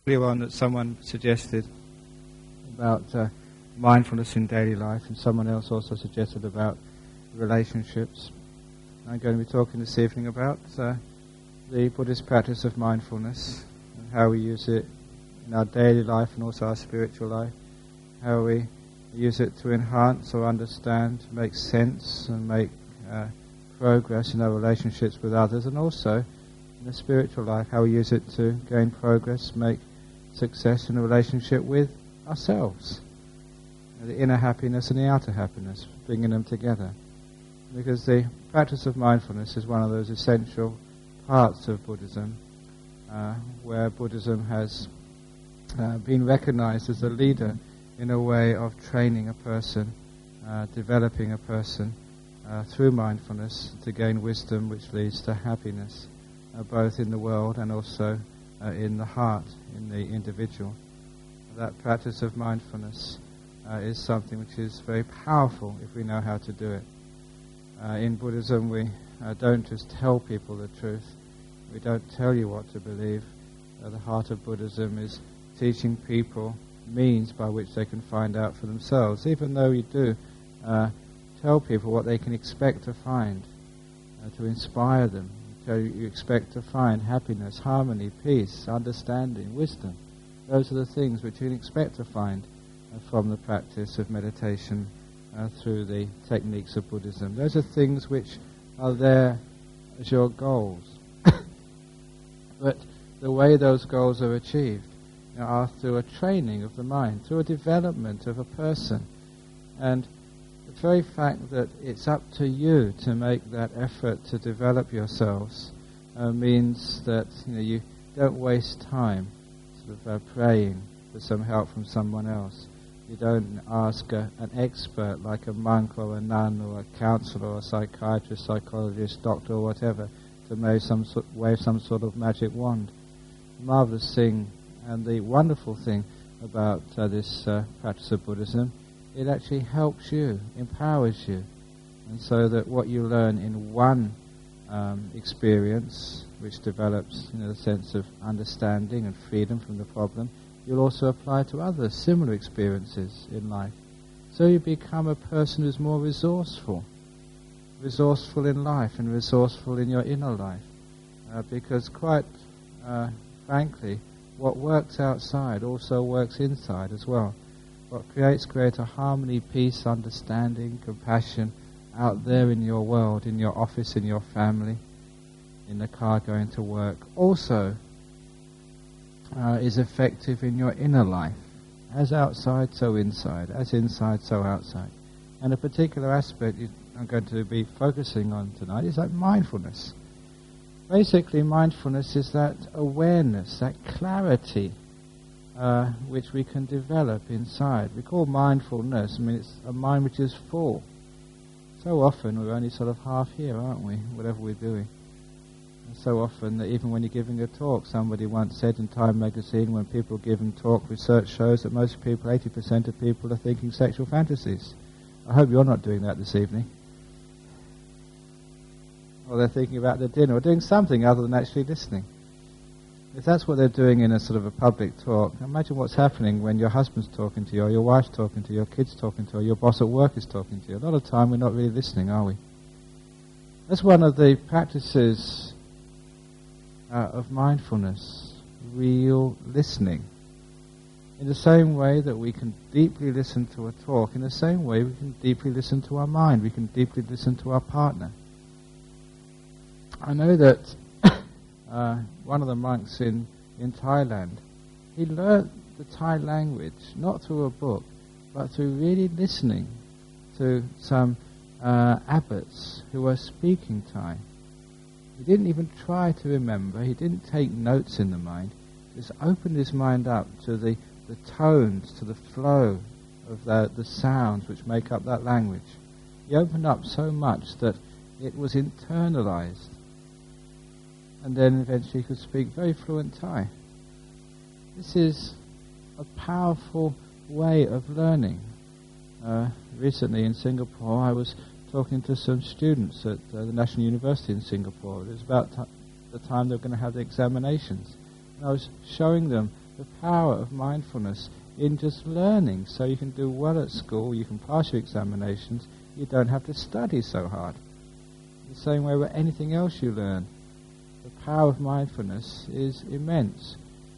earlier one that someone suggested about mindfulness in daily life, and someone else also suggested about relationships. I'm going to be talking this evening about the Buddhist practice of mindfulness and how we use it in our daily life and also our spiritual life, how we use it to enhance or understand, make sense and make progress in our relationships with others, and also in the spiritual life, how we use it to gain progress, make success in a relationship with ourselves. The inner happiness and the outer happiness, bringing them together. Because the practice of mindfulness is one of those essential parts of Buddhism, where Buddhism has been recognized as a leader in a way of training a person, developing a person through mindfulness to gain wisdom which leads to happiness, both in the world and also in the heart, in the individual. That practice of mindfulness is something which is very powerful if we know how to do it. In Buddhism we don't just tell people the truth, we don't tell you what to believe. The heart of Buddhism is teaching people means by which they can find out for themselves, even though we do tell people what they can expect to find, to inspire them. You expect to find happiness, harmony, peace, understanding, wisdom. Those are the things which you can expect to find from the practice of meditation through the techniques of Buddhism. Those are things which are there as your goals. But the way those goals are achieved are through a training of the mind, through a development of a person. And the very fact that it's up to you to make that effort to develop yourselves means that you don't waste time sort of praying for some help from someone else. You don't ask an expert like a monk or a nun or a counselor or a psychiatrist, psychologist, doctor or whatever to wave some sort of magic wand. The marvelous thing and the wonderful thing about this practice of Buddhism, it actually helps you, empowers you. And so that what you learn in one experience, which develops the sense of understanding and freedom from the problem, you'll also apply to other similar experiences in life. So you become a person who's more resourceful in life and resourceful in your inner life. Because quite frankly, what works outside also works inside as well. What creates greater harmony, peace, understanding, compassion out there in your world, in your office, in your family, in the car going to work, also is effective in your inner life. As outside, so inside. As inside, so outside. And a particular aspect I'm going to be focusing on tonight is that mindfulness. Basically, mindfulness is that awareness, that clarity which we can develop inside. We call mindfulness, it's a mind which is full. So often we're only sort of half here, aren't we, whatever we're doing. And so often that even when you're giving a talk, somebody once said in Time magazine, when people give them talk, research shows that most people, 80% of people, are thinking sexual fantasies. I hope you're not doing that this evening. Or they're thinking about their dinner, or doing something other than actually listening. If that's what they're doing in a sort of a public talk, imagine what's happening when your husband's talking to you, or your wife's talking to you, your kid's talking to you, or your boss at work is talking to you. A lot of time we're not really listening, are we? That's one of the practices of mindfulness, real listening. In the same way that we can deeply listen to a talk, in the same way we can deeply listen to our mind, we can deeply listen to our partner. I know that one of the monks in Thailand, he learnt the Thai language, not through a book, but through really listening to some abbots who were speaking Thai. He didn't even try to remember, he didn't take notes in the mind, just opened his mind up to the tones, to the flow of the sounds which make up that language. He opened up so much that it was internalized. And then eventually he could speak very fluent Thai. This is a powerful way of learning. Recently in Singapore, I was talking to some students at the National University in Singapore. It was about the time they were going to have the examinations. And I was showing them the power of mindfulness in just learning, so you can do well at school, you can pass your examinations, you don't have to study so hard. The same way with anything else you learn. The power of mindfulness is immense.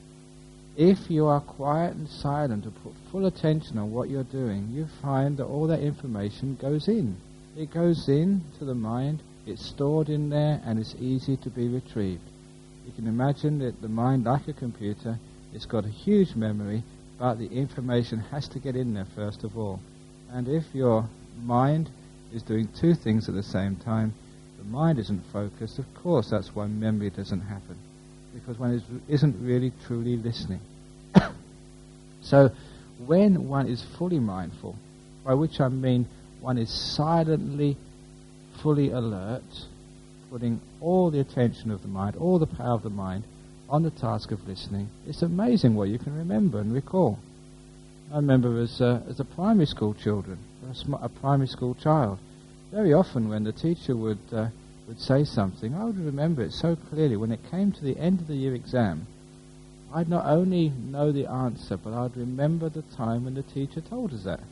If you are quiet and silent and put full attention on what you're doing, you find that all that information goes in. It goes in to the mind, it's stored in there, and it's easy to be retrieved. You can imagine that the mind, like a computer, it's got a huge memory, but the information has to get in there first of all. And if your mind is doing two things at the same time, the mind isn't focused, of course that's why memory doesn't happen, because one isn't really truly listening. So when one is fully mindful, by which I mean one is silently, fully alert, putting all the attention of the mind, all the power of the mind on the task of listening, it's amazing what you can remember and recall. I remember as a primary school children, a primary school child, very often when the teacher would say something, I would remember it so clearly. When it came to the end of the year exam, I'd not only know the answer, but I'd remember the time when the teacher told us that.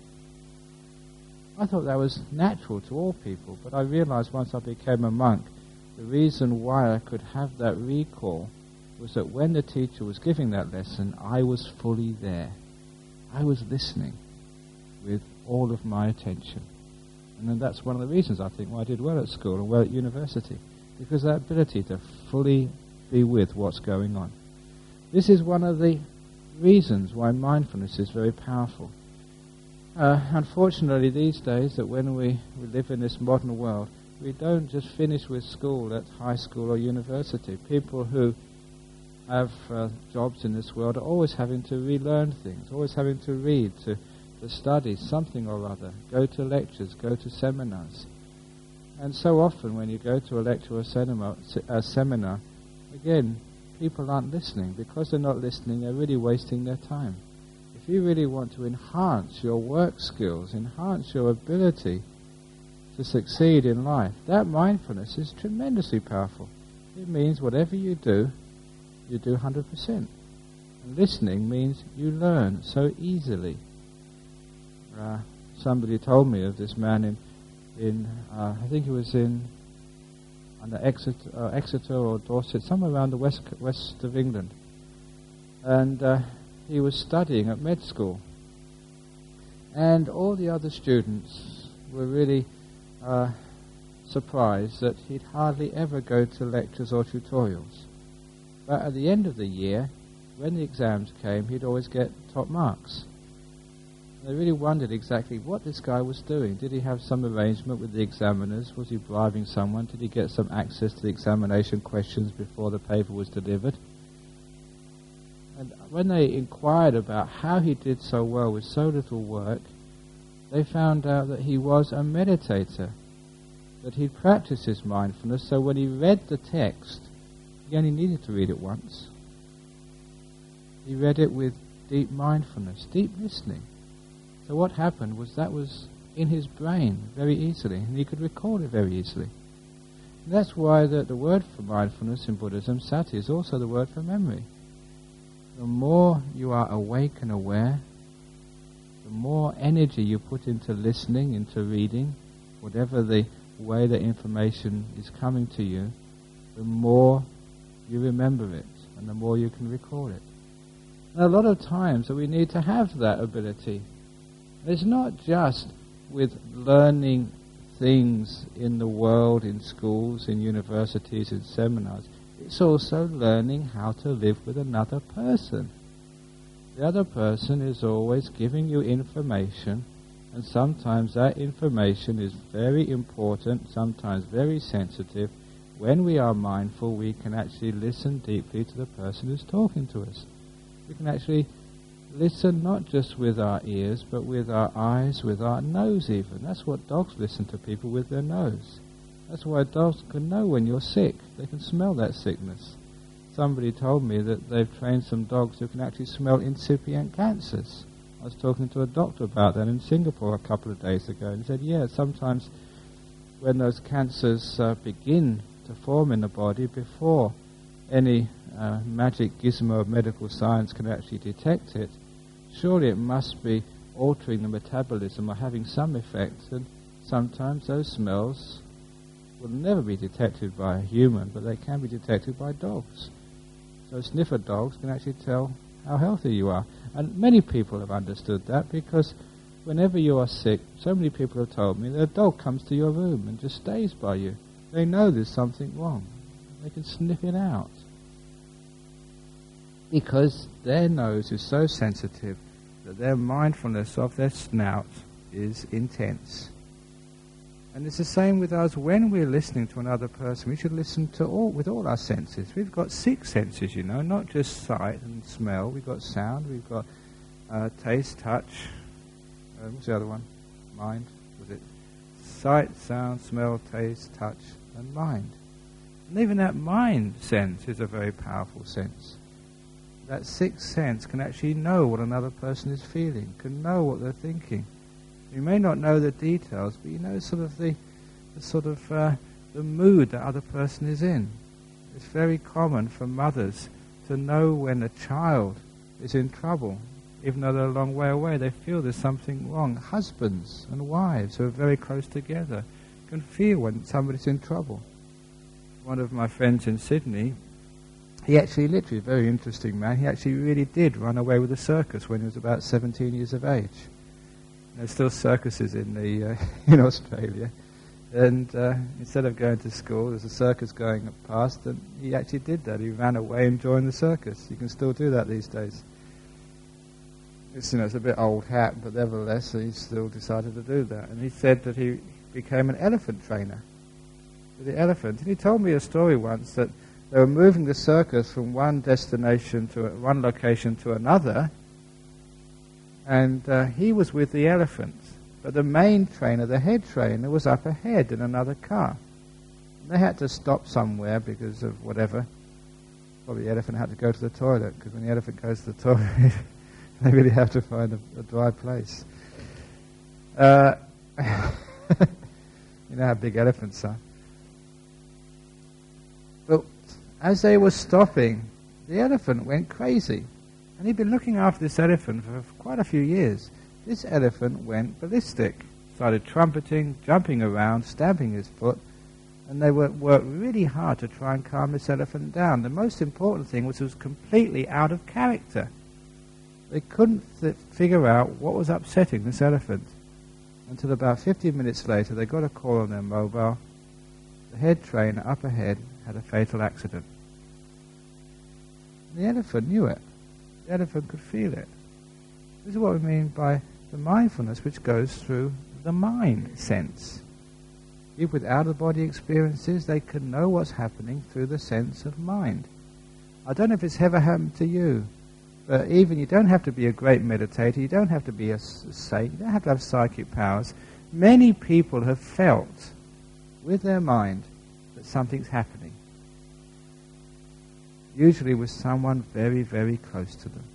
I thought that was natural to all people, but I realized once I became a monk, the reason why I could have that recall was that when the teacher was giving that lesson, I was fully there. I was listening with all of my attention. And then that's one of the reasons I think why I did well at school and well at university, because that ability to fully be with what's going on. This is one of the reasons why mindfulness is very powerful. Unfortunately these days, that when we live in this modern world, we don't just finish with school at high school or university. People who have jobs in this world are always having to relearn things, always having to read, to study something or other, go to lectures, go to seminars. And so often when you go to a lecture or a seminar, again, people aren't listening. Because they're not listening, they're really wasting their time. If you really want to enhance your work skills, enhance your ability to succeed in life, that mindfulness is tremendously powerful. It means whatever you do 100%. And listening means you learn so easily. Somebody told me of this man in I think it was under Exeter or Dorset, somewhere around the west of England. And he was studying at med school. And all the other students were really surprised that he'd hardly ever go to lectures or tutorials. But at the end of the year, when the exams came, he'd always get top marks. They really wondered exactly what this guy was doing. Did he have some arrangement with the examiners? Was he bribing someone? Did he get some access to the examination questions before the paper was delivered? And when they inquired about how he did so well with so little work, they found out that he was a meditator, that he'd practiced his mindfulness, so when he read the text, he only needed to read it once. He read it with deep mindfulness, deep listening. So what happened was that was in his brain very easily, and he could recall it very easily. And that's why the word for mindfulness in Buddhism, sati, is also the word for memory. The more you are awake and aware, the more energy you put into listening, into reading, whatever the way that information is coming to you, the more you remember it, and the more you can recall it. And a lot of times that we need to have that ability. It's not just with learning things in the world, in schools, in universities, in seminars. It's also learning how to live with another person. The other person is always giving you information, and sometimes that information is very important, sometimes very sensitive. When we are mindful, we can actually listen deeply to the person who's talking to us. We can actually listen not just with our ears, but with our eyes, with our nose even. That's what dogs listen to people with their nose. That's why dogs can know when you're sick. They can smell that sickness. Somebody told me that they've trained some dogs who can actually smell incipient cancers. I was talking to a doctor about that in Singapore a couple of days ago, and he said, yeah, sometimes when those cancers begin to form in the body, before any magic gizmo of medical science can actually detect it, surely it must be altering the metabolism or having some effect, and sometimes those smells will never be detected by a human, but they can be detected by dogs. So sniffer dogs can actually tell how healthy you are. And many people have understood that, because whenever you are sick, so many people have told me that a dog comes to your room and just stays by you. They know there's something wrong. They can sniff it out. Because their nose is so sensitive that their mindfulness of their snout is intense. And it's the same with us. When we're listening to another person, we should listen to with all our senses. We've got 6 senses, you know, not just sight and smell. We've got sound, we've got taste, touch. What's the other one? Mind, was it? Sight, sound, smell, taste, touch, and mind. And even that mind sense is a very powerful sense. That 6th sense can actually know what another person is feeling, can know what they're thinking. You may not know the details, but you know the mood that other person is in. It's very common for mothers to know when a child is in trouble, even though they're a long way away. They feel there's something wrong. Husbands and wives who are very close together can feel when somebody's in trouble. One of my friends in Sydney, he actually, literally, a very interesting man, he actually really did run away with a circus when he was about 17 years of age. There's still circuses in Australia, and instead of going to school, there's a circus going past, and he actually did that. He ran away and joined the circus. You can still do that these days. It's a bit old hat, but nevertheless, he still decided to do that. And he said that he became an elephant trainer with the elephant. And he told me a story once that they were moving the circus from one destination to one location to another, and he was with the elephant, but the main trainer, the head trainer, was up ahead in another car. And they had to stop somewhere because of whatever. Probably the elephant had to go to the toilet, because when the elephant goes to the toilet, they really have to find a dry place. You know how big elephants are. But as they were stopping, the elephant went crazy. And he'd been looking after this elephant for quite a few years. This elephant went ballistic, started trumpeting, jumping around, stamping his foot, and they worked really hard to try and calm this elephant down. The most important thing was it was completely out of character. They couldn't figure out what was upsetting this elephant. Until about 15 minutes later, they got a call on their mobile. The head trainer up ahead had a fatal accident. And the elephant knew it. The elephant could feel it. This is what we mean by the mindfulness which goes through the mind sense. People with out-of-body experiences, they can know what's happening through the sense of mind. I don't know if it's ever happened to you, but even you don't have to be a great meditator, you don't have to be a saint, you don't have to have psychic powers. Many people have felt with their mind that something's happening. Usually with someone very, very close to them.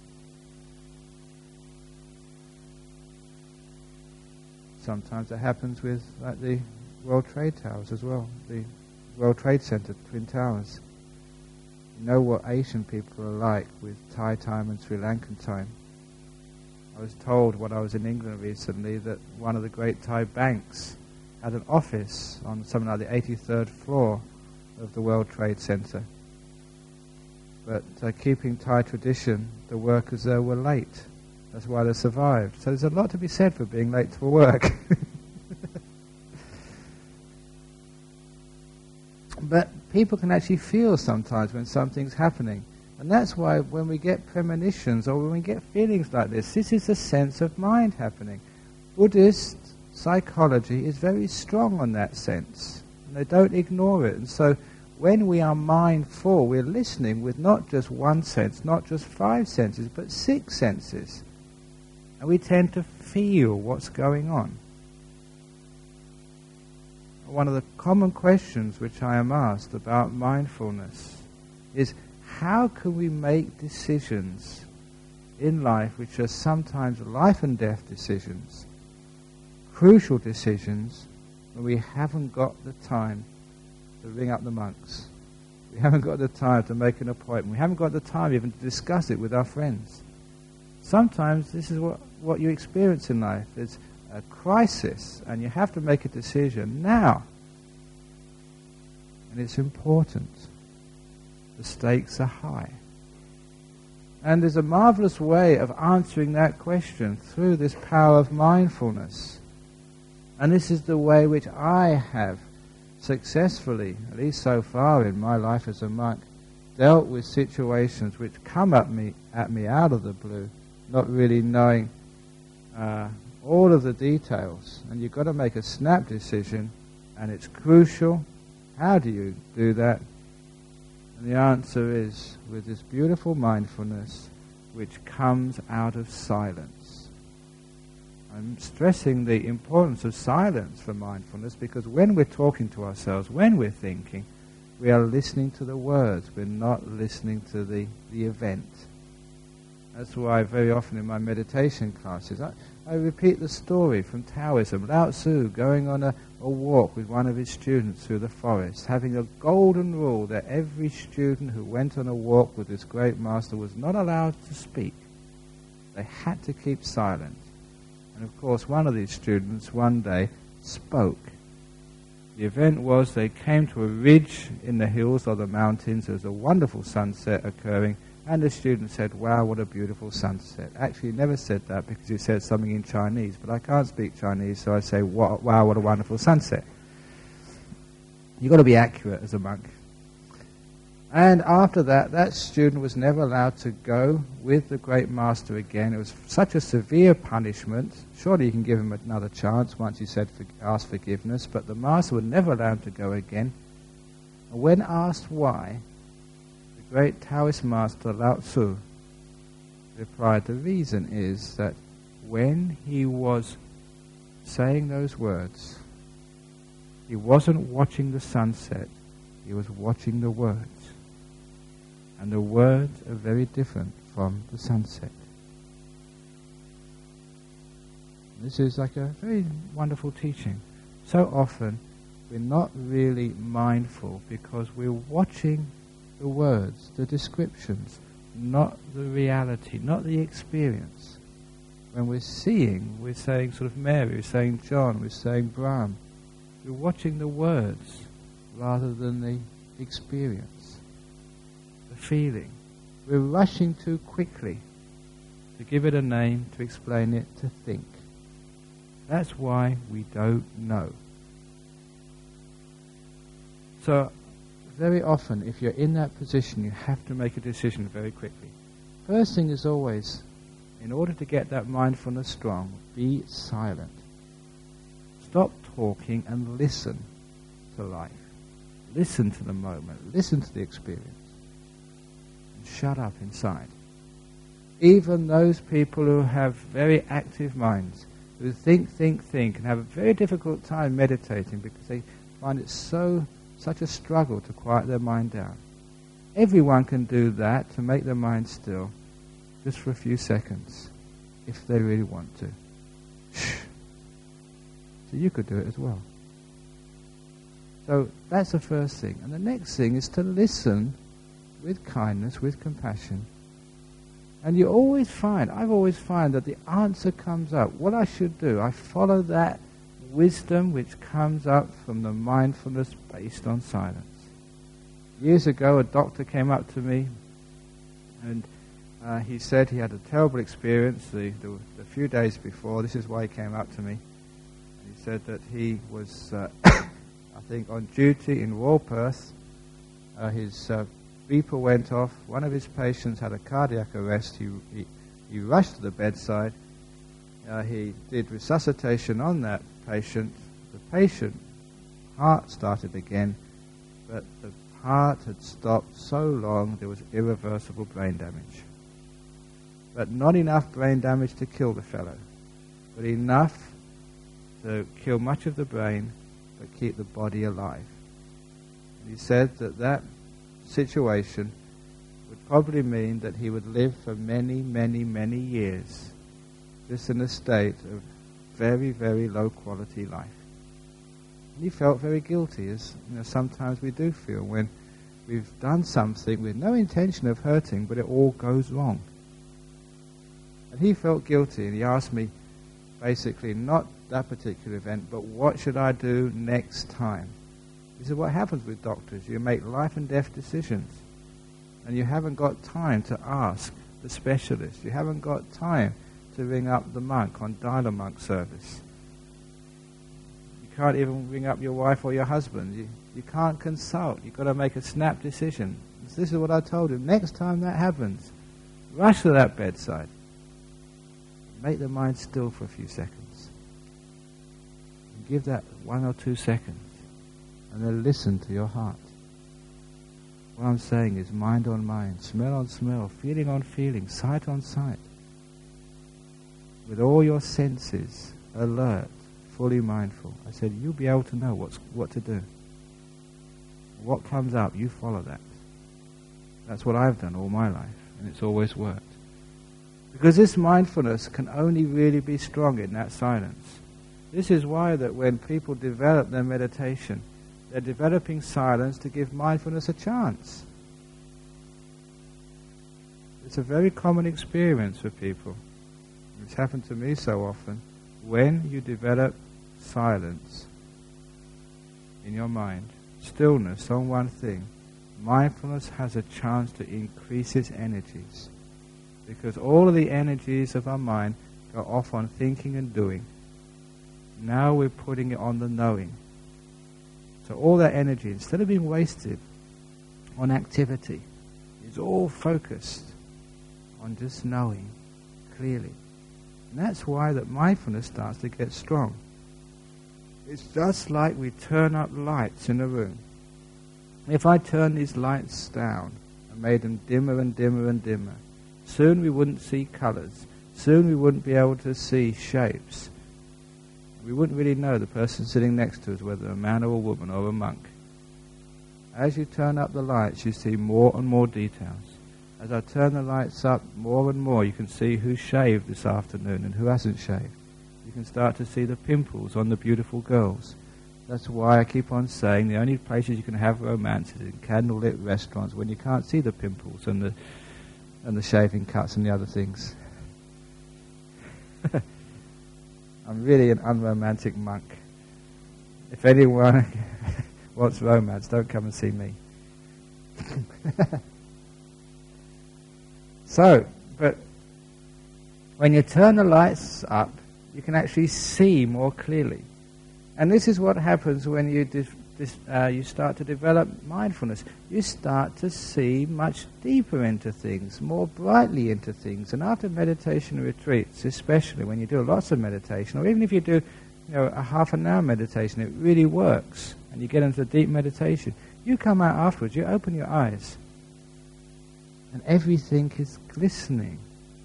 Sometimes it happens with the World Trade Towers as well, the World Trade Center, Twin Towers. You know what Asian people are like with Thai time and Sri Lankan time. I was told when I was in England recently that one of the great Thai banks had an office on something like the 83rd floor of the World Trade Center. But keeping Thai tradition, the workers there were late. That's why they survived. So there's a lot to be said for being late for work. But people can actually feel sometimes when something's happening. And that's why when we get premonitions or when we get feelings like this is a sense of mind happening. Buddhist psychology is very strong on that sense. And they don't ignore it. And so when we are mindful, we're listening with not just one sense, not just 5 senses, but 6 senses. And we tend to feel what's going on. One of the common questions which I am asked about mindfulness is, how can we make decisions in life which are sometimes life and death decisions, crucial decisions, when we haven't got the time to ring up the monks, We haven't got the time to make an appointment. We haven't got the time even to discuss it with our friends. Sometimes this is what you experience in life. It's a crisis, and you have to make a decision now. And it's important. The stakes are high. And there's a marvelous way of answering that question through this power of mindfulness. And this is the way which I have successfully, at least so far in my life as a monk, dealt with situations which come at me out of the blue, not really knowing all of the details. And you've got to make a snap decision, and it's crucial. How do you do that? And the answer is with this beautiful mindfulness which comes out of silence. I'm stressing the importance of silence for mindfulness, because when we're talking to ourselves, when we're thinking, we are listening to the words, we're not listening to the event. That's why very often in my meditation classes I repeat the story from Taoism. Lao Tzu going on a walk with one of his students through the forest, having a golden rule that every student who went on a walk with this great master was not allowed to speak. They had to keep silent. And of course one of these students one day spoke. The event was they came to a ridge in the hills or the mountains. There was a wonderful sunset occurring. And the student said, "Wow, what a beautiful sunset." Actually, he never said that because he said something in Chinese, but I can't speak Chinese, so I say, "Wow, what a wonderful sunset." You've got to be accurate as a monk. And after that, that student was never allowed to go with the great master again. It was such a severe punishment. Surely you can give him another chance once he said ask forgiveness, but the master would never allow him to go again. And when asked why, great Taoist master Lao Tzu replied, the reason is that when he was saying those words, he wasn't watching the sunset, he was watching the words. And the words are very different from the sunset. This is like a very wonderful teaching. So often we're not really mindful because we're watching the words, the descriptions, not the reality, not the experience. When we're seeing, we're saying sort of Mary, we're saying John, we're saying Brahm. We're watching the words rather than the experience, the feeling. We're rushing too quickly to give it a name, to explain it, to think. That's why we don't know. So, very often, if you're in that position, you have to make a decision very quickly. First thing is always, in order to get that mindfulness strong, be silent. Stop talking and listen to life. Listen to the moment. Listen to the experience. And shut up inside. Even those people who have very active minds, who think, and have a very difficult time meditating because they find it such a struggle to quiet their mind down. Everyone can do that, to make their mind still, just for a few seconds, if they really want to. Shh. So you could do it as well. So that's the first thing. And the next thing is to listen with kindness, with compassion. And you always find, I've always found that the answer comes up. What I should do, I follow that wisdom which comes up from the mindfulness based on silence. Years ago, a doctor came up to me and he said he had a terrible experience the few days before. This is why he came up to me. He said that he was, I think, on duty in Royal Perth. His beeper went off. One of his patients had a cardiac arrest. He rushed to the bedside. He did resuscitation on that patient. The patient heart started again, but the heart had stopped so long there was irreversible brain damage. But not enough brain damage to kill the fellow, but enough to kill much of the brain but keep the body alive. And he said that situation would probably mean that he would live for many, many, many years just in a state of very, very low quality life. And he felt very guilty, as sometimes we do feel when we've done something with no intention of hurting, but it all goes wrong. And he felt guilty, and he asked me, basically, not that particular event, but what should I do next time? This is what happens with doctors. You make life and death decisions, and you haven't got time to ask the specialist. You haven't got time to ring up the monk on dial-a-monk service. You can't even ring up your wife or your husband. You can't consult. You've got to make a snap decision. This is what I told him. Next time that happens, rush to that bedside. Make the mind still for a few seconds. And give that 1 or 2 seconds. And then listen to your heart. What I'm saying is mind on mind, smell on smell, feeling on feeling, sight on sight. With all your senses alert, fully mindful. I said, you'll be able to know what to do. What comes up, you follow that. That's what I've done all my life, and it's always worked. Because this mindfulness can only really be strong in that silence. This is why that when people develop their meditation, they're developing silence to give mindfulness a chance. It's a very common experience for people. It's happened to me so often. When you develop silence in your mind, stillness on one thing, mindfulness has a chance to increase its energies. Because all of the energies of our mind go off on thinking and doing. Now we're putting it on the knowing. So all that energy, instead of being wasted on activity, is all focused on just knowing clearly. And that's why that mindfulness starts to get strong. It's just like we turn up lights in a room. If I turn these lights down and made them dimmer and dimmer and dimmer, soon we wouldn't see colours. Soon we wouldn't be able to see shapes. We wouldn't really know the person sitting next to us, whether a man or a woman or a monk. As you turn up the lights, you see more and more details. As I turn the lights up more and more, you can see who shaved this afternoon and who hasn't shaved. You can start to see the pimples on the beautiful girls. That's why I keep on saying the only places you can have romance is in candlelit restaurants when you can't see the pimples and the shaving cuts and the other things. I'm really an unromantic monk. If anyone wants romance, don't come and see me. But when you turn the lights up, you can actually see more clearly. And this is what happens when you start to develop mindfulness. You start to see much deeper into things, more brightly into things. And after meditation retreats, especially when you do lots of meditation, or even if you do a half an hour meditation, it really works, and you get into deep meditation, you come out afterwards, you open your eyes, and everything is glistening.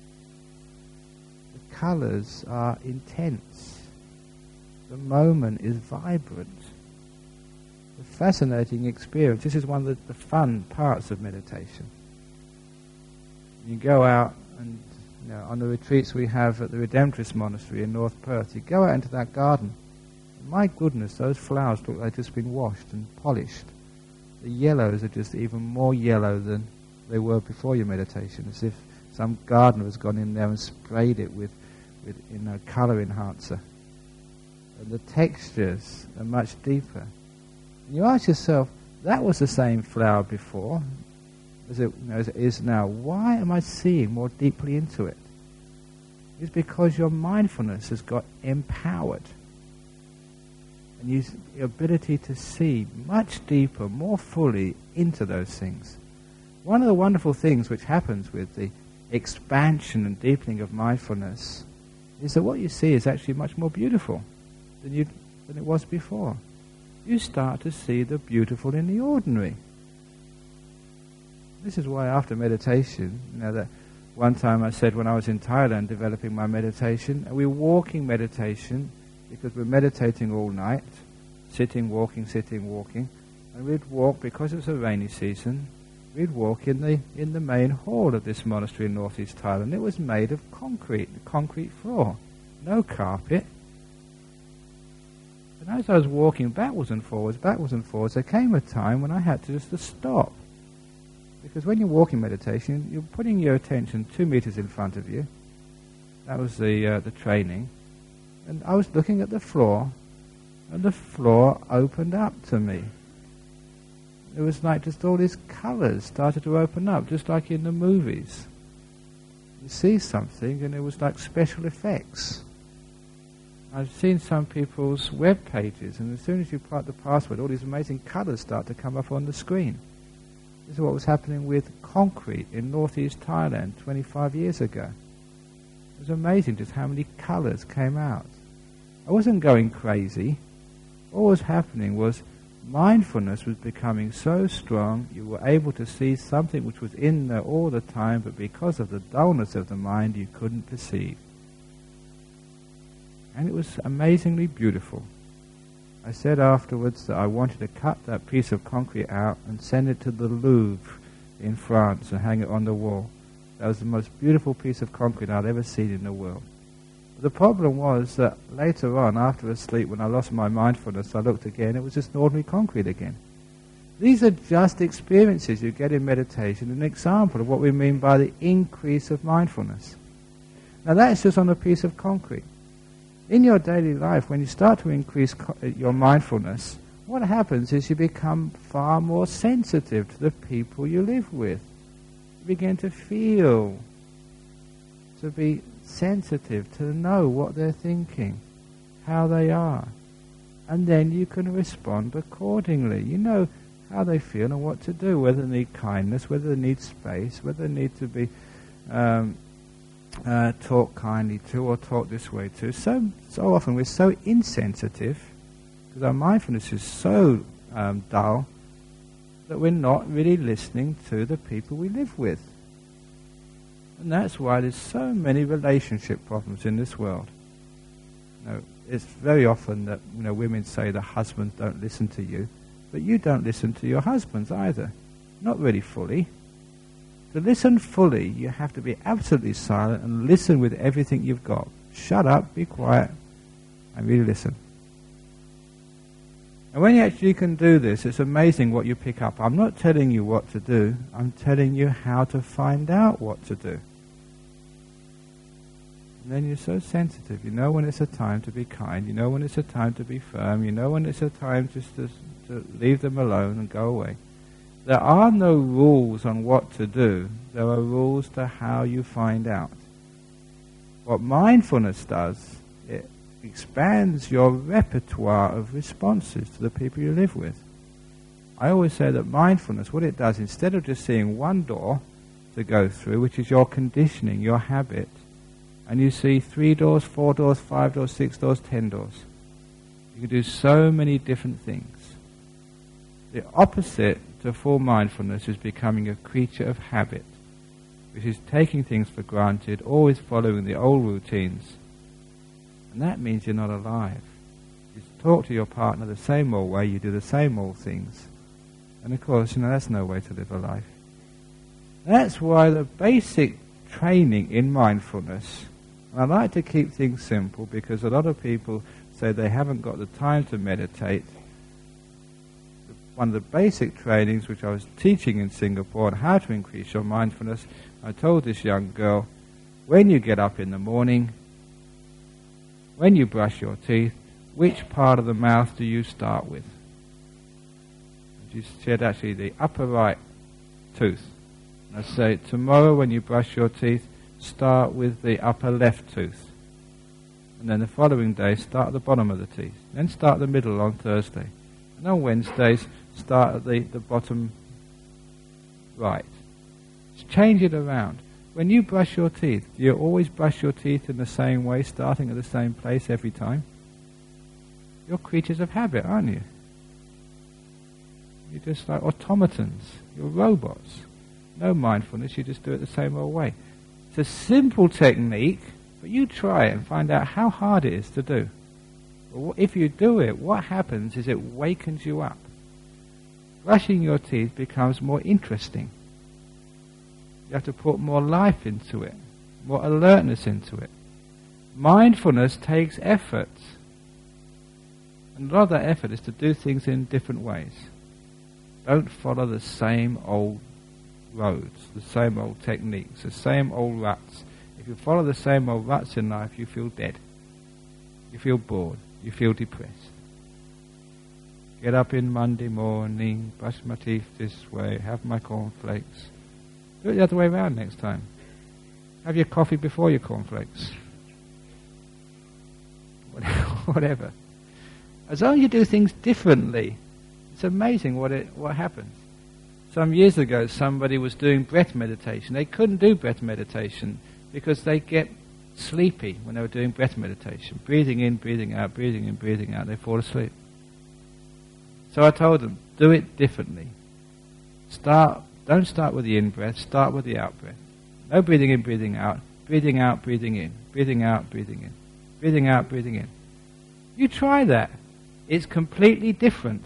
The colours are intense. The moment is vibrant. A fascinating experience. This is one of the fun parts of meditation. You go out and on the retreats we have at the Redemptorist Monastery in North Perth, you go out into that garden. And my goodness, those flowers look like they've just been washed and polished. The yellows are just even more yellow than they were before your meditation, as if some gardener has gone in there and sprayed it with colour enhancer. And the textures are much deeper. And you ask yourself, that was the same flower before as it is now. Why am I seeing more deeply into it? It's because your mindfulness has got empowered. And your ability to see much deeper, more fully into those things. One of the wonderful things which happens with the expansion and deepening of mindfulness is that what you see is actually much more beautiful than it was before. You start to see the beautiful in the ordinary. This is why after meditation, that one time I said when I was in Thailand developing my meditation, and we're walking meditation because we're meditating all night, sitting, walking, and we'd walk, because it's a rainy season, we'd walk in the main hall of this monastery in northeast Thailand. It was made of concrete floor, no carpet. And as I was walking backwards and forwards, there came a time when I had to just stop Because when you walk in meditation, you're putting your attention 2 meters in front of you. That was the training. And I was looking at the floor, and the floor opened up to me. It was like just all these colours started to open up, just like in the movies. You see something, and it was like special effects. I've seen some people's web pages, and as soon as you put the password, all these amazing colours start to come up on the screen. This is what was happening with concrete in northeast Thailand 25 years ago. It was amazing just how many colours came out. I wasn't going crazy. What was happening was mindfulness was becoming so strong, you were able to see something which was in there all the time, but because of the dullness of the mind, you couldn't perceive. And it was amazingly beautiful. I said afterwards that I wanted to cut that piece of concrete out and send it to the Louvre in France and hang it on the wall. That was the most beautiful piece of concrete I'd ever seen in the world. But the problem was that later on, after a sleep, when I lost my mindfulness, I looked again, it was just ordinary concrete again. These are just experiences you get in meditation, an example of what we mean by the increase of mindfulness. Now that's just on a piece of concrete. In your daily life, when you start to increase your mindfulness, what happens is you become far more sensitive to the people you live with. You begin to feel, to be sensitive, to know what they're thinking, how they are. And then you can respond accordingly. You know how they feel and what to do, whether they need kindness, whether they need space, whether they need to be talk kindly to or talk this way to. So often we're so insensitive because our mindfulness is so dull that we're not really listening to the people we live with. And that's why there's so many relationship problems in this world. It's very often that women say the husbands don't listen to you, but you don't listen to your husbands either. Not really fully. To listen fully, you have to be absolutely silent and listen with everything you've got. Shut up, be quiet, and really listen. And when you actually can do this, it's amazing what you pick up. I'm not telling you what to do, I'm telling you how to find out what to do. And then you're so sensitive. You know when it's a time to be kind, you know when it's a time to be firm, you know when it's a time just to leave them alone and go away. There are no rules on what to do. There are rules to how you find out. What mindfulness does, it expands your repertoire of responses to the people you live with. I always say that mindfulness, what it does, instead of just seeing one door to go through, which is your conditioning, your habit, and you see 3 doors, 4 doors, 5 doors, 6 doors, 10 doors. You can do so many different things. The opposite to full mindfulness is becoming a creature of habit, which is taking things for granted, always following the old routines. And that means you're not alive. You talk to your partner the same old way, you do the same old things. And of course, that's no way to live a life. That's why the basic training in mindfulness, and I like to keep things simple because a lot of people say they haven't got the time to meditate. One of the basic trainings which I was teaching in Singapore on how to increase your mindfulness, I told this young girl, when you get up in the morning, when you brush your teeth, which part of the mouth do you start with? And she said actually the upper right tooth. And I say, tomorrow when you brush your teeth, start with the upper left tooth. And then the following day, start at the bottom of the teeth. Then start the middle on Thursday. And on Wednesdays, start at the bottom right. Just change it around. When you brush your teeth, do you always brush your teeth in the same way, starting at the same place every time? You're creatures of habit, aren't you? You're just like automatons. You're robots. No mindfulness, you just do it the same old way. It's a simple technique, but you try it and find out how hard it is to do. If you do it, what happens is it wakens you up. Brushing your teeth becomes more interesting. You have to put more life into it, more alertness into it. Mindfulness takes effort. And a lot of that effort is to do things in different ways. Don't follow the same old roads, the same old techniques, the same old ruts. If you follow the same old ruts in life, you feel dead. You feel bored. You feel depressed. Get up in Monday morning, brush my teeth this way, have my cornflakes. Do it the other way around next time. Have your coffee before your cornflakes. Whatever. As long as you do things differently, it's amazing what happens. Some years ago, somebody was doing breath meditation. They couldn't do breath meditation because they get sleepy when they were doing breath meditation. Breathing in, breathing out, breathing in, breathing out, they fall asleep. So I told them, do it differently. Don't start with the in-breath, start with the out-breath. No breathing in, breathing out, breathing out, breathing in, breathing out, breathing in, breathing out, breathing in. You try that. It's completely different.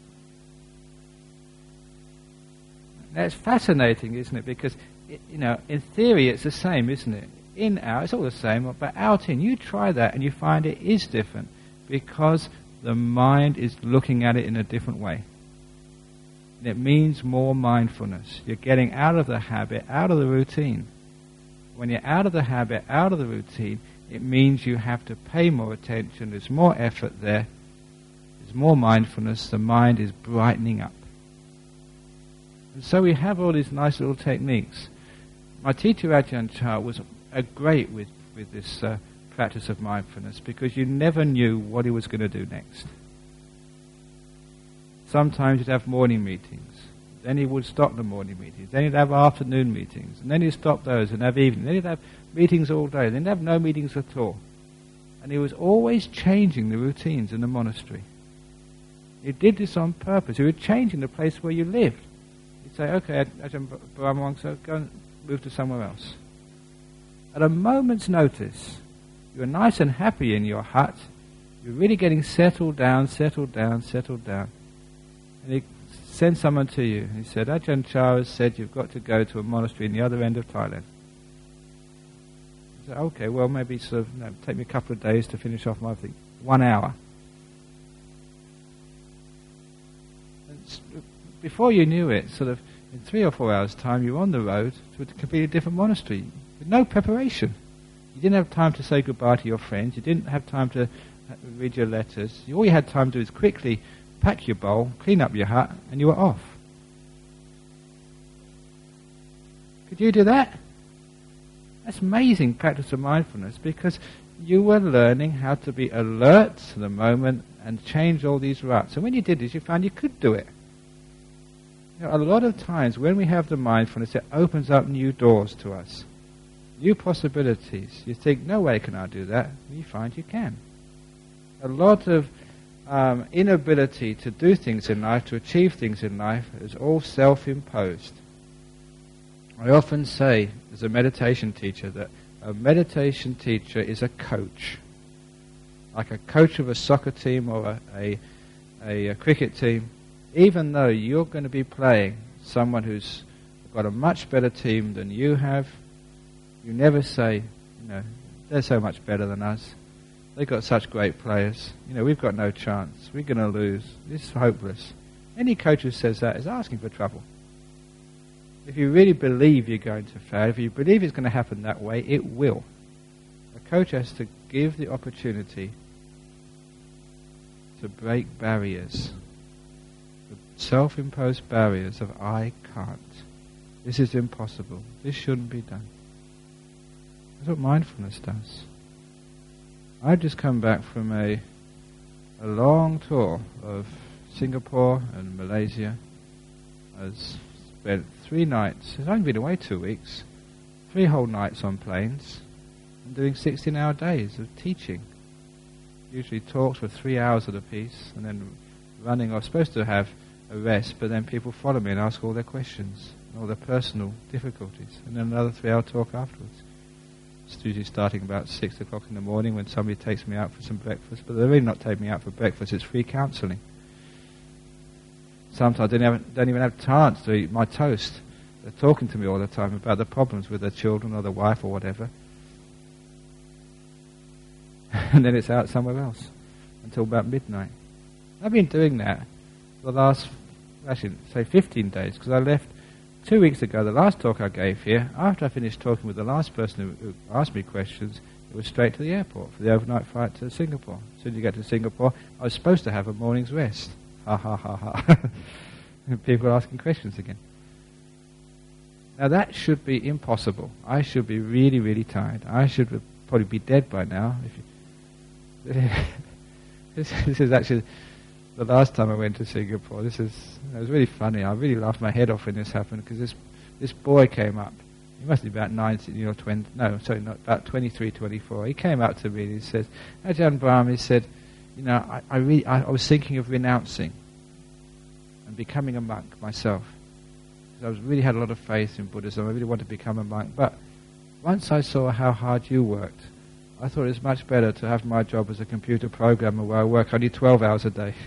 That's fascinating, isn't it? Because, in theory it's the same, isn't it? In, out, it's all the same, but out, in. You try that and you find it is different because the mind is looking at it in a different way. And it means more mindfulness. You're getting out of the habit, out of the routine. When you're out of the habit, out of the routine, it means you have to pay more attention, there's more effort there, there's more mindfulness, the mind is brightening up. And so we have all these nice little techniques. My teacher Ajahn Chah was great with this practice of mindfulness because you never knew what he was going to do next. Sometimes he'd have morning meetings, then he would stop the morning meetings, then he'd have afternoon meetings, and then he'd stop those and have evening, then he'd have meetings all day, then he'd have no meetings at all. And he was always changing the routines in the monastery. He did this on purpose. He was changing the place where you lived. He'd say, okay, Ajahn Brahmawangsa, go and move to somewhere else. At a moment's notice, you're nice and happy in your hut, you're really getting settled down, settled down, settled down. And he sent someone to you. He said, Ajahn Chah has said you've got to go to a monastery in the other end of Thailand. He said, okay, well maybe take me a couple of days to finish off my thing. 1 hour. And before you knew it, in 3 or 4 hours' time, you were on the road to a completely different monastery with no preparation. You didn't have time to say goodbye to your friends. You didn't have time to read your letters. All you had time to do is quickly pack your bowl, clean up your hut, and you were off. Could you do that? That's amazing practice of mindfulness because you were learning how to be alert to the moment and change all these ruts. And when you did this, you found you could do it. A lot of times when we have the mindfulness, it opens up new doors to us, new possibilities. You think, no way can I do that. You find you can. A lot of inability to do things in life, to achieve things in life, is all self-imposed. I often say, as a meditation teacher, that a meditation teacher is a coach. Like a coach of a soccer team or a cricket team. Even though you're going to be playing someone who's got a much better team than you have, you never say, they're so much better than us. They've got such great players. We've got no chance. We're going to lose. This is hopeless. Any coach who says that is asking for trouble. If you really believe you're going to fail, if you believe it's going to happen that way, it will. A coach has to give the opportunity to break barriers. The self-imposed barriers of I can't. This is impossible. This shouldn't be done. That's what mindfulness does. I've just come back from a long tour of Singapore and Malaysia. I spent 3 nights, I've only been away 2 weeks, 3 whole nights on planes, and doing 16-hour days of teaching. Usually talks for 3 hours at a piece, and then running. I was supposed to have a rest, but then people follow me and ask all their questions, all their personal difficulties, and then another 3-hour talk afterwards. It's usually starting about 6 o'clock in the morning when somebody takes me out for some breakfast, but they're really not taking me out for breakfast, it's free counselling. Sometimes I don't even have a chance to eat my toast. They're talking to me all the time about the problems with their children or their wife or whatever. And then it's out somewhere else until about midnight. I've been doing that for the last, actually, say 15 days, because I left 2 weeks ago, the last talk I gave here, after I finished talking with the last person who asked me questions, it was straight to the airport for the overnight flight to Singapore. As soon as you get to Singapore, I was supposed to have a morning's rest. Ha ha ha ha. People are asking questions again. Now that should be impossible. I should be really, really tired. I should probably be dead by now. This is actually the last time I went to Singapore. It was really funny. I really laughed my head off when this happened, because this boy came up. He must be about 19 or 20. No, sorry, not about 23, 24. He came up to me and he said, Ajahn Brahm, he said, I was thinking of renouncing and becoming a monk myself. I really had a lot of faith in Buddhism. I really wanted to become a monk. But once I saw how hard you worked, I thought it was much better to have my job as a computer programmer where I work only 12 hours a day.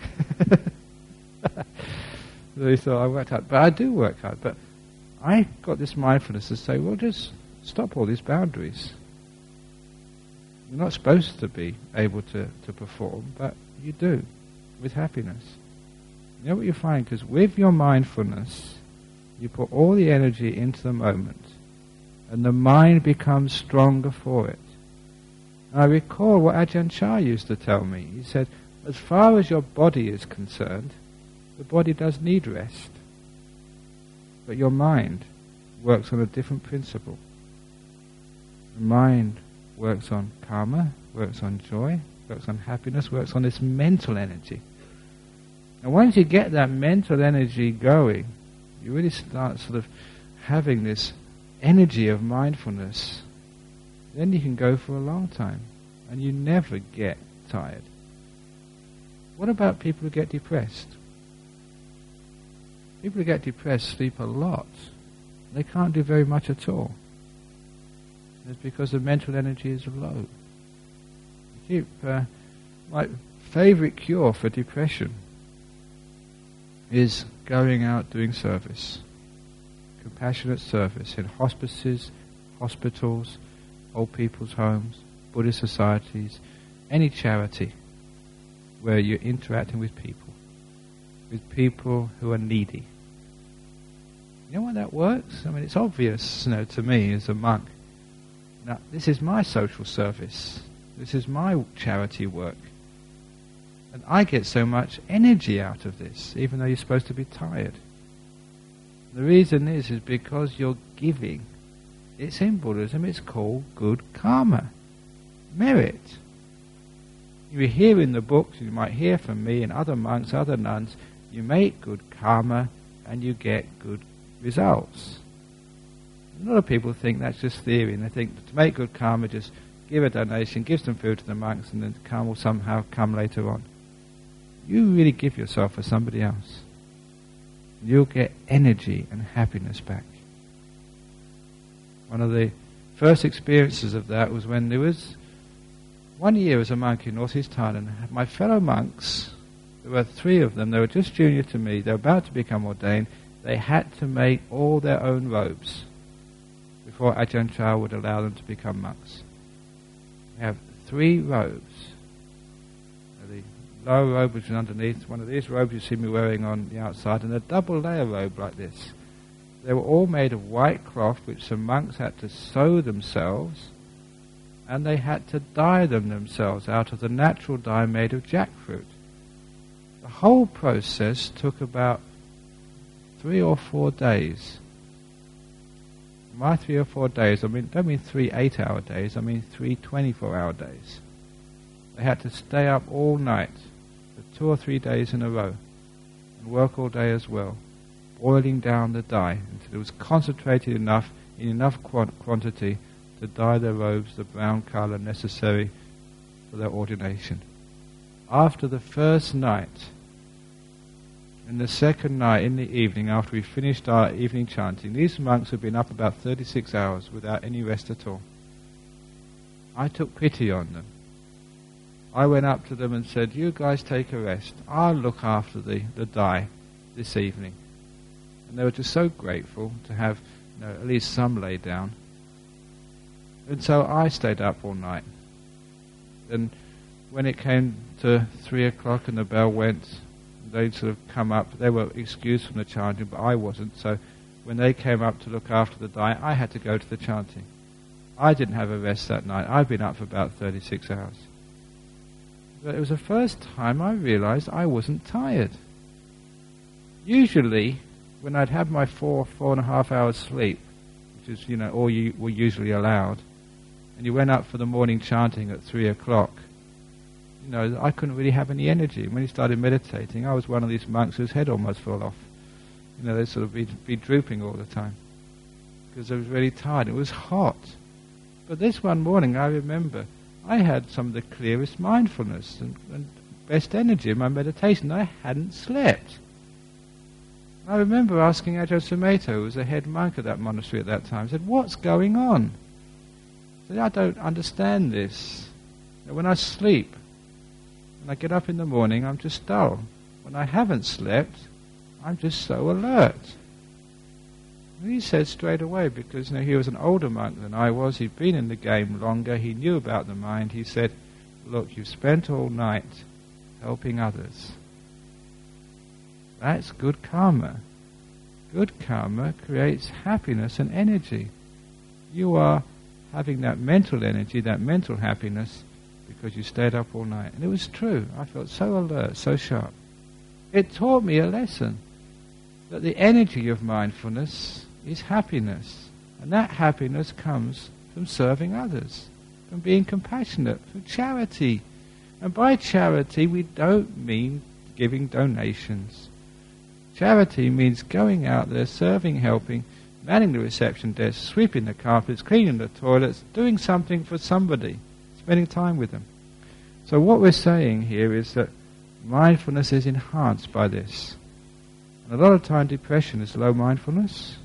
So he thought I worked hard. But I do work hard. But I got this mindfulness to say, well, just stop all these boundaries. You're not supposed to be able to perform, but you do, with happiness. You know what you find? Because with your mindfulness, you put all the energy into the moment, and the mind becomes stronger for it. And I recall what Ajahn Chah used to tell me. He said, as far as your body is concerned, the body does need rest. But your mind works on a different principle. The mind works on karma, works on joy, works on happiness, works on this mental energy. And once you get that mental energy going, you really start sort of having this energy of mindfulness. Then you can go for a long time, and you never get tired. What about people who get depressed? People who get depressed sleep a lot. They can't do very much at all. It's because the mental energy is low. My favorite cure for depression is going out doing service. Compassionate service in hospices, hospitals, old people's homes, Buddhist societies, any charity where you're interacting with people who are needy. You know why that works? I mean, it's obvious, to me as a monk. Now, this is my social service. This is my charity work. And I get so much energy out of this, even though you're supposed to be tired. The reason is because you're giving. It's in Buddhism, it's called good karma. Merit. You hear in the books, you might hear from me and other monks, other nuns, you make good karma and you get good results. A lot of people think that's just theory, and they think to make good karma, just give a donation, give some food to the monks, and then karma will somehow come later on. You really give yourself for somebody else. You'll get energy and happiness back. One of the first experiences of that was when there was 1 year as a monk in North East Thailand. My fellow monks, there were 3 of them, they were just junior to me, they were about to become ordained, they had to make all their own robes before Ajahn Chah would allow them to become monks. We have 3 robes. The lower robe which is underneath, one of these robes you see me wearing on the outside, and a double layer robe like this. They were all made of white cloth which some monks had to sew themselves, and they had to dye them themselves out of the natural dye made of jackfruit. The whole process took about 3 or 4 days. My 3 or 4 days, I don't mean 3 8-hour days, I mean 3 24-hour days. They had to stay up all night for 2 or 3 days in a row and work all day as well, boiling down the dye until it was concentrated enough, in enough quantity to dye their robes the brown colour necessary for their ordination. After the first night, and the second night in the evening, after we finished our evening chanting, these monks had been up about 36 hours without any rest at all. I took pity on them. I went up to them and said, you guys take a rest. I'll look after the dye this evening. And they were just so grateful to have at least some laid down. And so I stayed up all night. And when it came to 3 o'clock and the bell went, they'd sort of come up. They were excused from the chanting, but I wasn't. So when they came up to look after the dying, I had to go to the chanting. I didn't have a rest that night. I'd been up for about 36 hours. But it was the first time I realized I wasn't tired. Usually, when I'd had my 4.5 hours sleep, which is, all you were usually allowed, and you went up for the morning chanting at 3 o'clock, I couldn't really have any energy. When he started meditating, I was one of these monks whose head almost fell off. They'd sort of be drooping all the time because I was really tired. It was hot. But this one morning, I remember, I had some of the clearest mindfulness and best energy in my meditation. I hadn't slept. I remember asking Ajahn Sumedho, who was the head monk of that monastery at that time, I said, "What's going on?" I said, "I don't understand this. When I sleep, when I get up in the morning, I'm just dull. When I haven't slept, I'm just so alert." And he said straight away, because he was an older monk than I was, he'd been in the game longer, he knew about the mind. He said, "Look, you've spent all night helping others. That's good karma. Good karma creates happiness and energy. You are having that mental energy, that mental happiness, because you stayed up all night." And it was true. I felt so alert, so sharp. It taught me a lesson, that the energy of mindfulness is happiness. And that happiness comes from serving others, from being compassionate, from charity. And by charity, we don't mean giving donations. Charity means going out there, serving, helping, manning the reception desk, sweeping the carpets, cleaning the toilets, doing something for somebody, spending time with them. So what we're saying here is that mindfulness is enhanced by this. And a lot of time depression is low mindfulness,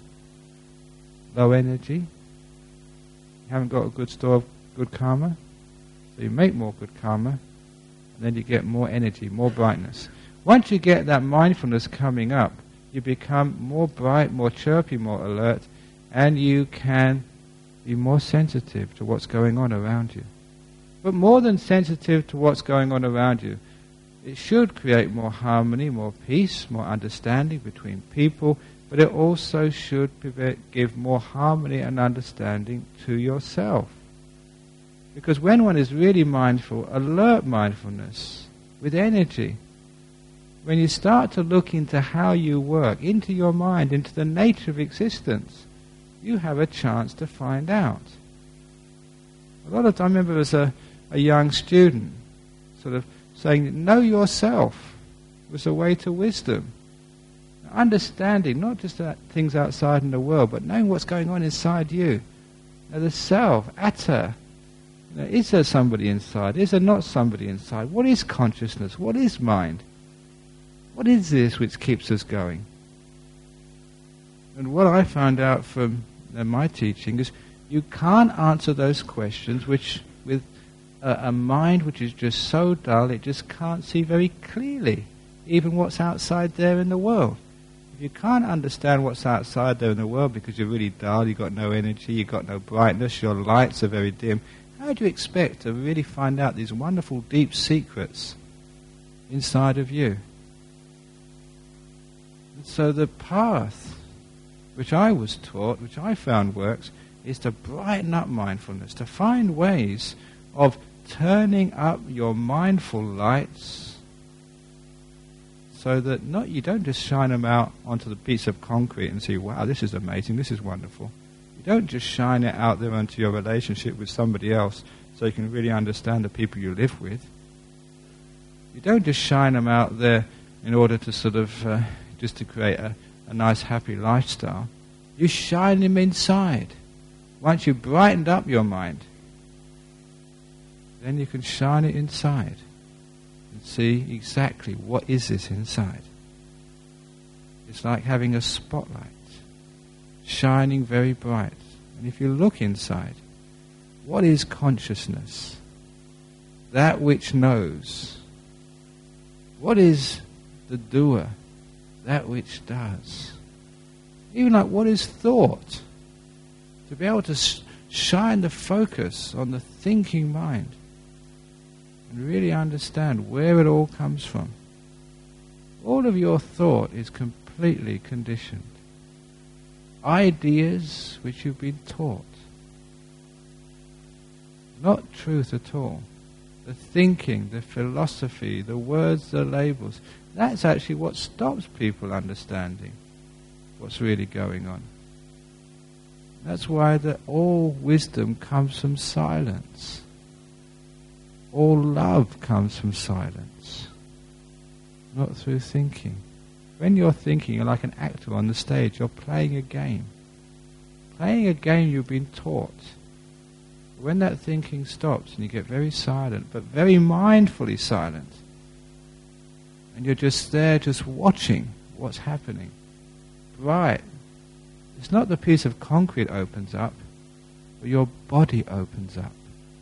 low energy. You haven't got a good store of good karma, so you make more good karma, and then you get more energy, more brightness. Once you get that mindfulness coming up, you become more bright, more chirpy, more alert, and you can be more sensitive to what's going on around you. But more than sensitive to what's going on around you, it should create more harmony, more peace, more understanding between people, but it also should give more harmony and understanding to yourself. Because when one is really mindful, alert mindfulness, with energy, when you start to look into how you work, into your mind, into the nature of existence, you have a chance to find out. A lot of time, I remember as a young student sort of saying, know yourself was a way to wisdom. Understanding, not just that things outside in the world, but knowing what's going on inside you. The self, atta. Is there somebody inside? Is there not somebody inside? What is consciousness? What is mind? What is this which keeps us going? And what I found out from my teaching is you can't answer those questions which with a mind which is just so dull it just can't see very clearly even what's outside there in the world. If you can't understand what's outside there in the world because you're really dull, you've got no energy, you've got no brightness, your lights are very dim, how do you expect to really find out these wonderful deep secrets inside of you? And so the path which I was taught, which I found works, is to brighten up mindfulness, to find ways of turning up your mindful lights so that you don't just shine them out onto the piece of concrete and see, wow, this is amazing, this is wonderful. You don't just shine it out there onto your relationship with somebody else so you can really understand the people you live with. You don't just shine them out there in order to sort of just to create a nice happy lifestyle. You shine them inside. Once you've brightened up your mind, then you can shine it inside and see exactly what is this inside. It's like having a spotlight shining very bright. And if you look inside, what is consciousness? That which knows. What is the doer? That which does. Even like what is thought? To be able to shine the focus on the thinking mind and really understand where it all comes from. All of your thought is completely conditioned. ideas which you've been taught. Not truth at all. The thinking, the philosophy, the words, the labels, that's actually what stops people understanding what's really going on. That's why all wisdom comes from silence. All love comes from silence, not through thinking. When you're thinking, you're like an actor on the stage. You're playing a game. Playing a game you've been taught. When that thinking stops and you get very silent, but very mindfully silent, and you're just there, just watching what's happening, bright. It's not the piece of concrete opens up, but your body opens up.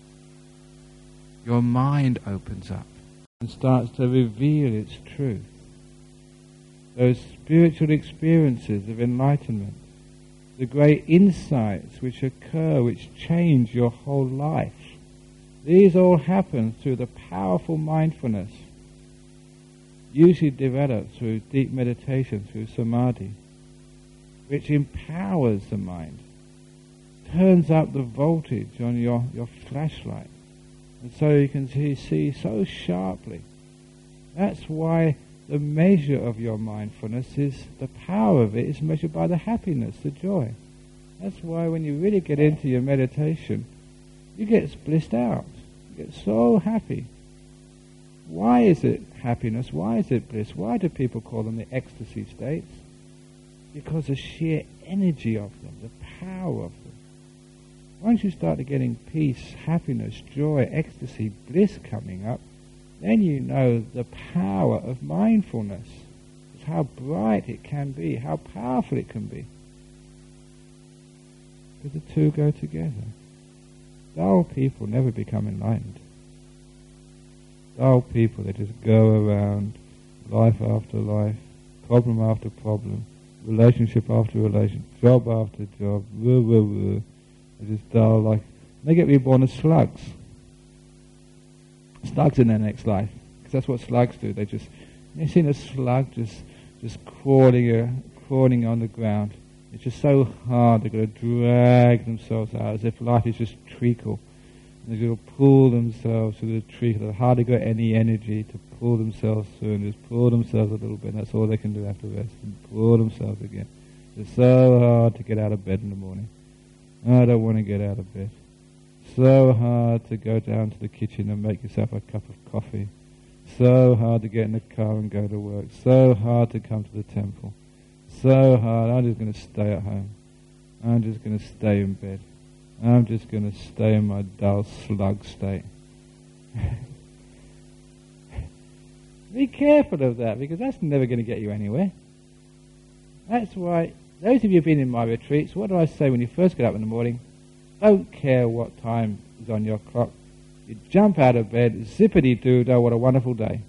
Your mind opens up and starts to reveal its truth. Those spiritual experiences of enlightenment, the great insights which occur, which change your whole life, these all happen through the powerful mindfulness, usually developed through deep meditation, through samadhi, which empowers the mind, turns up the voltage on your flashlight, and so you can see so sharply. That's why the measure of your mindfulness is, the power of it is measured by the happiness, the joy. That's why when you really get into your meditation, you get blissed out. You get so happy. Why is it happiness? Why is it bliss? Why do people call them the ecstasy states? Because the sheer energy of them, the power of them. Once you start getting peace, happiness, joy, ecstasy, bliss coming up, then you know the power of mindfulness. It's how bright it can be, how powerful it can be. But the two go together. Dull people never become enlightened. Dull people, they just go around, life after life, problem after problem, relationship after relationship, job after job, they're just dull, like, they get reborn as slugs. Slugs in their next life, because that's what slugs do. You've seen a slug just crawling on the ground. It's just so hard. They've got to drag themselves out as if life is just treacle. And they've got to pull themselves through the treacle. They've hardly got any energy to pull themselves through, and just pull themselves a little bit. That's all they can do after rest, and pull themselves again. It's so hard to get out of bed in the morning. I don't want to get out of bed. So hard to go down to the kitchen and make yourself a cup of coffee. So hard to get in the car and go to work. So hard to come to the temple. So hard. I'm just going to stay at home. I'm just going to stay in bed. I'm just going to stay in my dull slug state. Be careful of that, because that's never going to get you anywhere. That's why, those of you who've been in my retreats, what do I say when you first get up in the morning? Don't care what time is on your clock. You jump out of bed, zippity-doo-dah, what a wonderful day.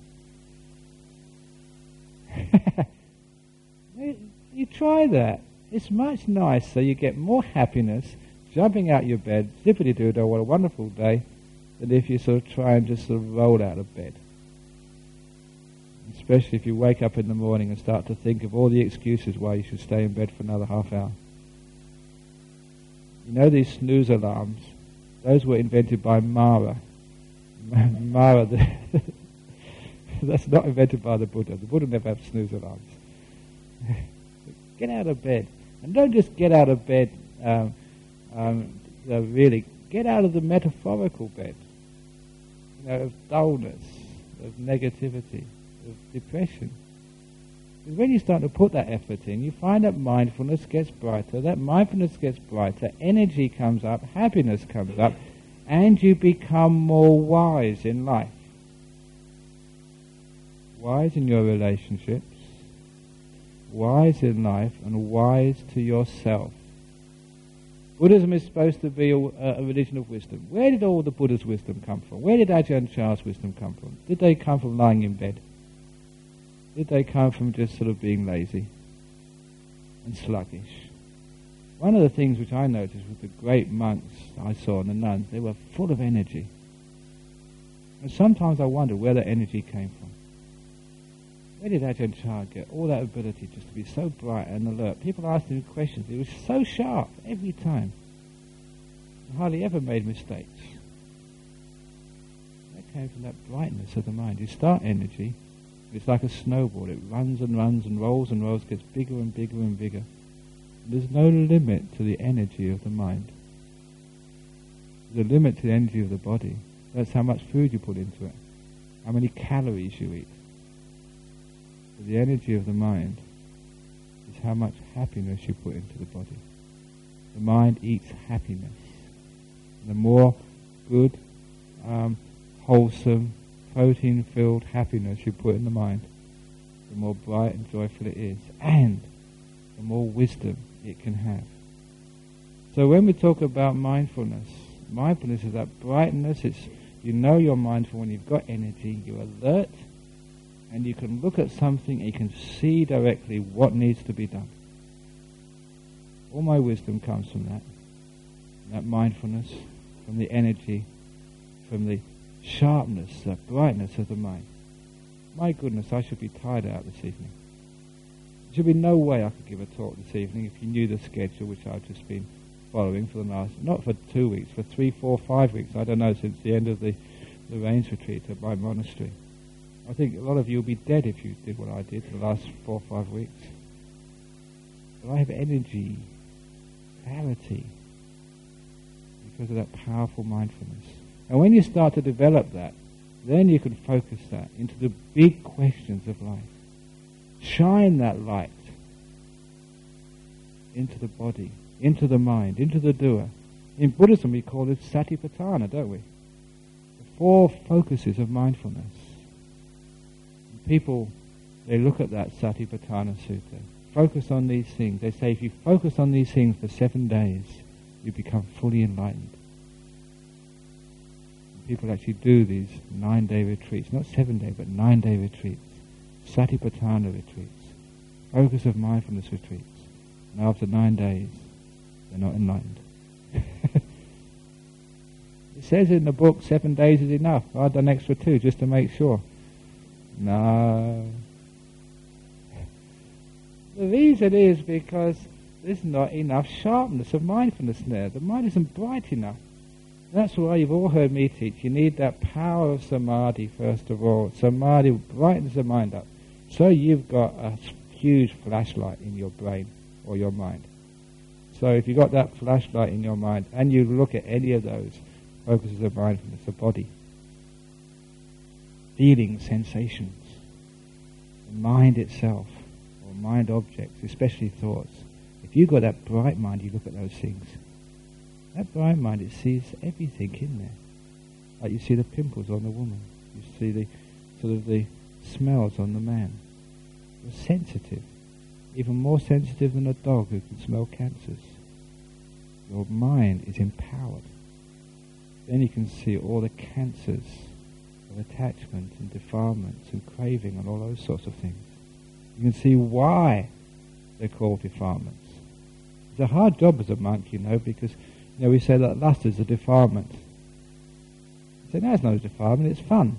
You try that. It's much nicer. You get more happiness jumping out your bed, zippity-doo-dah, what a wonderful day, than if you sort of try and just sort of roll out of bed. Especially if you wake up in the morning and start to think of all the excuses why you should stay in bed for another half hour. You know these snooze alarms? Those were invented by Mara. Mara, that's not invented by the Buddha. The Buddha never had snooze alarms. Get out of bed. And don't just get out of bed, really. Get out of the metaphorical bed. Of dullness, of negativity, of depression. Because when you start to put that effort in, you find that mindfulness gets brighter, energy comes up, happiness comes up, and you become more wise in life. Wise in your relationships, wise in life, and wise to yourself. Buddhism is supposed to be a religion of wisdom. Where did all the Buddha's wisdom come from? Where did Ajahn Chah's wisdom come from? Did they come from lying in bed? Did they come from just sort of being lazy and sluggish? One of the things which I noticed with the great monks I saw and the nuns, they were full of energy. And sometimes I wonder where that energy came from. Where did Ajahn Chah get all that ability just to be so bright and alert? People asked him questions. He was so sharp every time. He hardly ever made mistakes. That came from that brightness of the mind. You start energy, it's like a snowball. It runs and runs and rolls, gets bigger and bigger and bigger. There's no limit to the energy of the mind. There's a limit to the energy of the body. That's how much food you put into it, how many calories you eat. But the energy of the mind is how much happiness you put into the body. The mind eats happiness. The more good, wholesome, protein-filled happiness you put in the mind, the more bright and joyful it is, and the more wisdom it can have. So when we talk about mindfulness is that brightness. It's, you know you're mindful when you've got energy, you're alert, and you can look at something and you can see directly what needs to be done. All my wisdom comes from that mindfulness, from the energy, from the sharpness, the brightness of the mind. My goodness, I should be tired out this evening. There should be no way I could give a talk this evening if you knew the schedule which I've just been following for the last, not for 2 weeks, for 3, 4, 5 weeks, I don't know, since the end of the rains retreat at my monastery. I think a lot of you will be dead if you did what I did for the last 4 or 5 weeks. But I have energy, clarity, because of that powerful mindfulness. And when you start to develop that, then you can focus that into the big questions of life. Shine that light into the body, into the mind, into the doer. In Buddhism we call it satipatthana, don't we? The 4 focuses of mindfulness. And people, they look at that Satipatthana Sutta, focus on these things. They say if you focus on these things for 7 days, you become fully enlightened. And people actually do these 9-day retreats, not 7-day, but 9-day retreats, Satipatthana retreats, focus of mindfulness retreats. And after 9 days, they're not enlightened. It says in the book 7 days is enough. I've done extra 2 just to make sure. No. The reason is because there's not enough sharpness of mindfulness there. The mind isn't bright enough. That's why you've all heard me teach. You need that power of samadhi first of all. Samadhi brightens the mind up. So you've got a huge flashlight in your brain or your mind. So if you've got that flashlight in your mind and you look at any of those focuses of mindfulness, the body, feelings, sensations, the mind itself, or mind objects, especially thoughts. If you've got that bright mind, you look at those things. That bright mind, it sees everything in there. Like you see the pimples on the woman. You see the sort of the smells on the man. You're sensitive. Even more sensitive than a dog who can smell cancers. Your mind is empowered. Then you can see all the cancers of attachment and defilements and craving and all those sorts of things. You can see why they're called defilements. It's a hard job as a monk, because we say that lust is a defilement. You say, no, it's not a defilement, it's fun.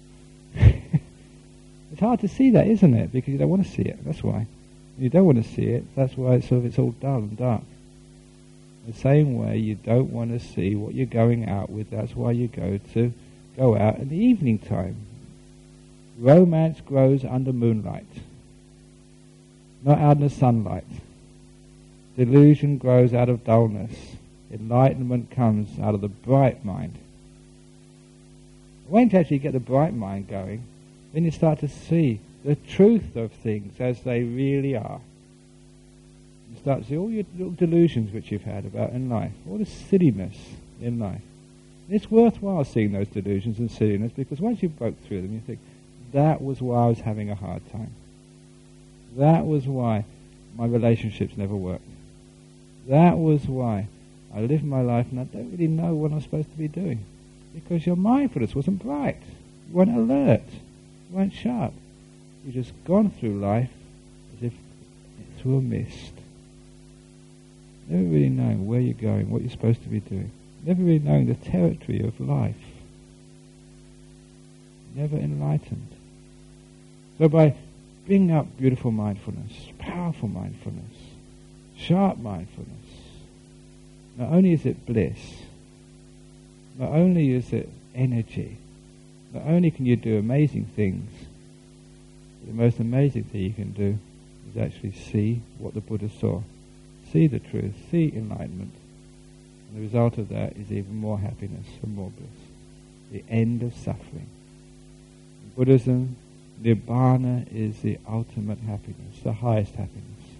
It's hard to see that, isn't it? Because you don't want to see it, that's why. You don't want to see it, that's why it's all dull and dark. The same way you don't want to see what you're going out with, that's why you go out in the evening time. Romance grows under moonlight, not out in the sunlight. Delusion grows out of dullness. Enlightenment comes out of the bright mind. When you actually get the bright mind going, then you start to see the truth of things as they really are. You start to see all your little delusions which you've had about in life, all the silliness in life. It's worthwhile seeing those delusions and silliness, because once you broke through them, you think, that was why I was having a hard time. That was why my relationships never worked. That was why I live my life and I don't really know what I'm supposed to be doing. Because your mindfulness wasn't bright. You weren't alert. You weren't sharp. You've just gone through life as if through a mist. Never really knowing where you're going, what you're supposed to be doing. Never really knowing the territory of life. Never enlightened. So by bring up beautiful mindfulness, powerful mindfulness, sharp mindfulness. Not only is it bliss, not only is it energy, not only can you do amazing things, but the most amazing thing you can do is actually see what the Buddha saw. See the truth, see enlightenment. And the result of that is even more happiness and more bliss. The end of suffering. In Buddhism, Nibbana is the ultimate happiness, the highest happiness.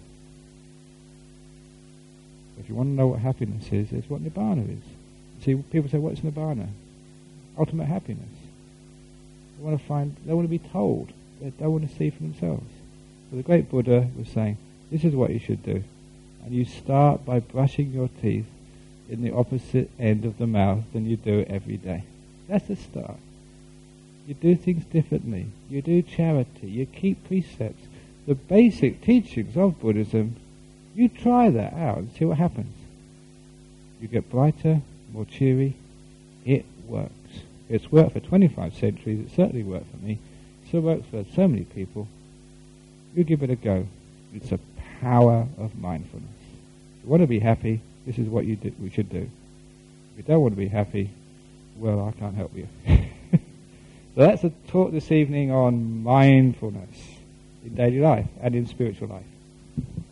If you want to know what happiness is, it's what Nibbana is. See, people say, what's Nibbana? Ultimate happiness. They want to be told. They don't want to see for themselves. So the great Buddha was saying, this is what you should do. And you start by brushing your teeth in the opposite end of the mouth than you do every day. That's the start. You do things differently. You do charity. You keep precepts. The basic teachings of Buddhism, you try that out and see what happens. You get brighter, more cheery. It works. It's worked for 25 centuries. It certainly worked for me. It still works for so many people. You give it a go. It's the power of mindfulness. If you want to be happy, this is what we should do. If you don't want to be happy, well, I can't help you. So that's a talk this evening on mindfulness in daily life and in spiritual life.